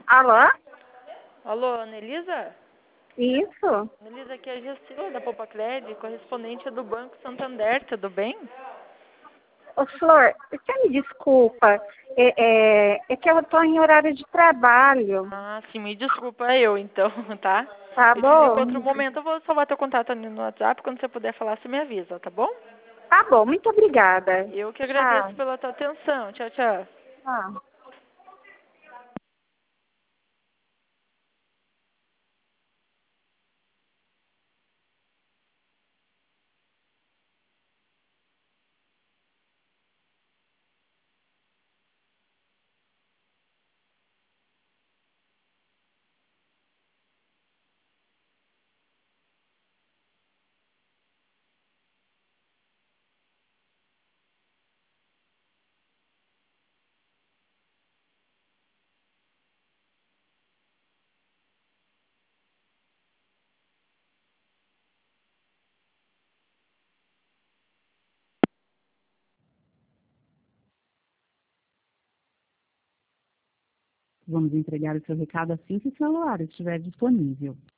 Alô? Alô, Anelisa? Isso? Anelisa, aqui é a Gessila da Popacred, correspondente do Banco Santander, tudo bem? Ô, Flor, você me desculpa, é que eu estou em horário de trabalho, Ah, sim, me desculpa eu então, tá? tá Eu te ligo bom? outro momento, eu vou salvar teu contato ali no WhatsApp, quando você puder falar, você me avisa, tá bom? Tá bom, muito obrigada. Eu que agradeço Tchau. pela tua atenção. Tchau, tchau. Tchau. Vamos entregar o seu recado assim que o celular estiver disponível.